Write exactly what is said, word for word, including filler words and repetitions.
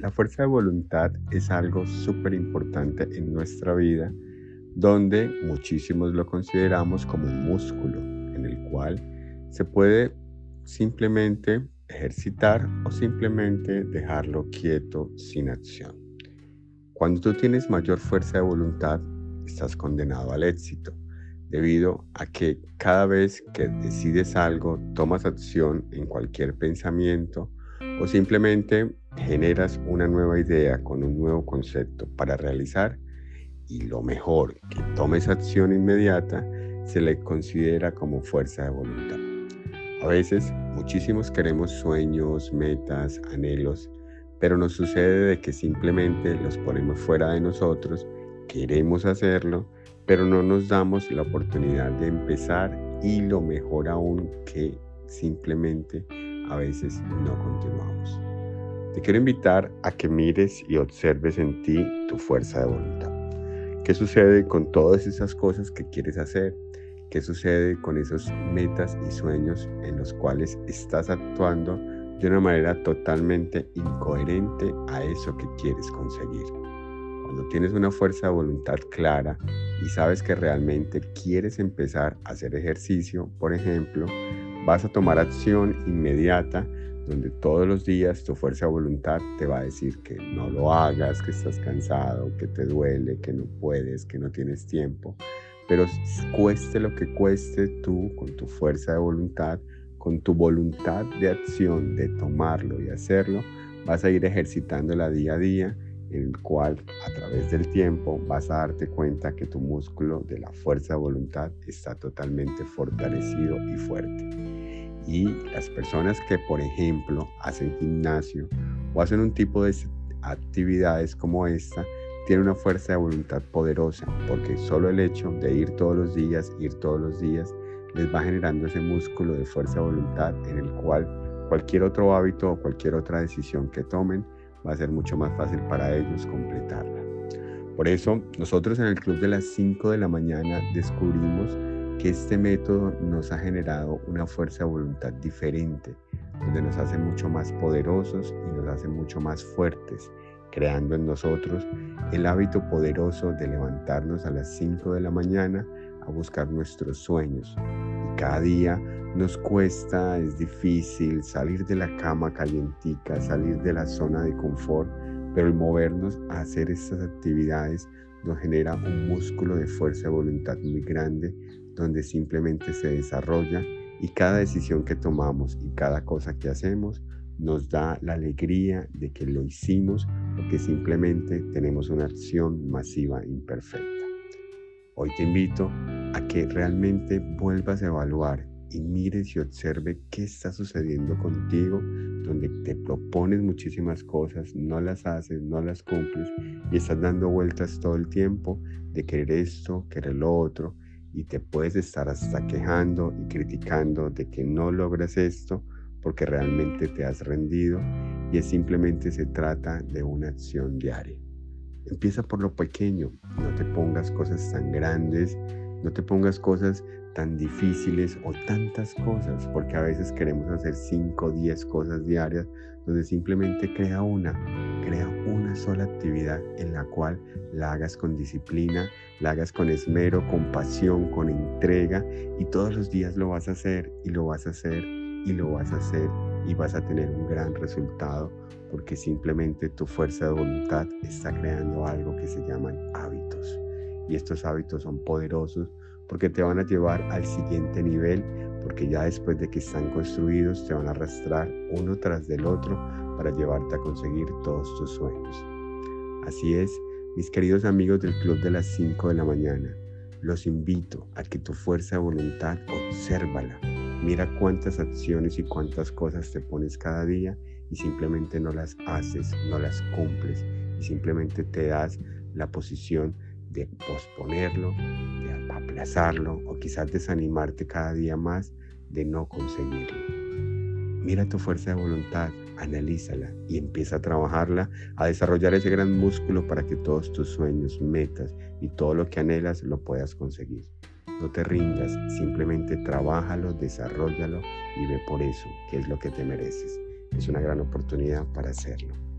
La fuerza de voluntad es algo súper importante en nuestra vida, donde muchísimos lo consideramos como un músculo, en el cual se puede simplemente ejercitar o simplemente dejarlo quieto sin acción. Cuando tú tienes mayor fuerza de voluntad, estás condenado al éxito, debido a que cada vez que decides algo, tomas acción en cualquier pensamiento o simplemente generas una nueva idea con un nuevo concepto para realizar, y lo mejor, que tomes acción inmediata, se le considera como fuerza de voluntad. A veces, muchísimos queremos sueños, metas, anhelos, pero nos sucede de que simplemente los ponemos fuera de nosotros, queremos hacerlo, pero no nos damos la oportunidad de empezar, y lo mejor aún, que simplemente a veces no continuamos. Te quiero invitar a que mires y observes en ti tu fuerza de voluntad. ¿Qué sucede con todas esas cosas que quieres hacer? ¿Qué sucede con esos metas y sueños en los cuales estás actuando de una manera totalmente incoherente a eso que quieres conseguir? Cuando tienes una fuerza de voluntad clara y sabes que realmente quieres empezar a hacer ejercicio, por ejemplo, vas a tomar acción inmediata, donde todos los días tu fuerza de voluntad te va a decir que no lo hagas, que estás cansado, que te duele, que no puedes, que no tienes tiempo. Pero cueste lo que cueste, tú con tu fuerza de voluntad, con tu voluntad de acción, de tomarlo y hacerlo, vas a ir ejercitándola día a día, en el cual a través del tiempo vas a darte cuenta que tu músculo de la fuerza de voluntad está totalmente fortalecido y fuerte. Y las personas que, por ejemplo, hacen gimnasio o hacen un tipo de actividades como esta, tienen una fuerza de voluntad poderosa, porque solo el hecho de ir todos los días, ir todos los días, les va generando ese músculo de fuerza de voluntad, en el cual cualquier otro hábito o cualquier otra decisión que tomen va a ser mucho más fácil para ellos completarla. Por eso, nosotros en el Club de las cinco de la mañana descubrimos que este método nos ha generado una fuerza de voluntad diferente, donde nos hace mucho más poderosos y nos hace mucho más fuertes, creando en nosotros el hábito poderoso de levantarnos a las cinco de la mañana a buscar nuestros sueños. Y cada día nos cuesta, es difícil salir de la cama calientica, salir de la zona de confort, pero el movernos a hacer estas actividades nos genera un músculo de fuerza de voluntad muy grande, donde simplemente se desarrolla, y cada decisión que tomamos y cada cosa que hacemos nos da la alegría de que lo hicimos, porque simplemente tenemos una acción masiva imperfecta. Hoy te invito a que realmente vuelvas a evaluar y mires y observe qué está sucediendo contigo, donde te propones muchísimas cosas, no las haces, no las cumples, y estás dando vueltas todo el tiempo de querer esto, querer lo otro, y te puedes estar hasta quejando y criticando de que no logras esto porque realmente te has rendido, y es simplemente se trata de una acción diaria. Empieza por lo pequeño, no te pongas cosas tan grandes, no te pongas cosas tan difíciles o tantas cosas, porque a veces queremos hacer cinco o diez cosas diarias, donde simplemente crea una, crea una sola actividad en la cual la hagas con disciplina, la hagas con esmero, con pasión, con entrega, y todos los días lo vas a hacer y lo vas a hacer y lo vas a hacer, y vas a tener un gran resultado, porque simplemente tu fuerza de voluntad está creando algo que se llaman hábitos. Y estos hábitos son poderosos porque te van a llevar al siguiente nivel, porque ya después de que están construidos te van a arrastrar uno tras del otro para llevarte a conseguir todos tus sueños. Así es, mis queridos amigos del Club de las cinco de la mañana, los invito a que tu fuerza de voluntad, obsérvala. Mira cuántas acciones y cuántas cosas te pones cada día y simplemente no las haces, no las cumples, y simplemente te das la posición de posponerlo, de aplazarlo, o quizás desanimarte cada día más de no conseguirlo. Mira tu fuerza de voluntad, analízala y empieza a trabajarla, a desarrollar ese gran músculo para que todos tus sueños, metas y todo lo que anhelas lo puedas conseguir. No te rindas, simplemente trabájalo, desarróllalo y ve por eso, que es lo que te mereces. Es una gran oportunidad para hacerlo.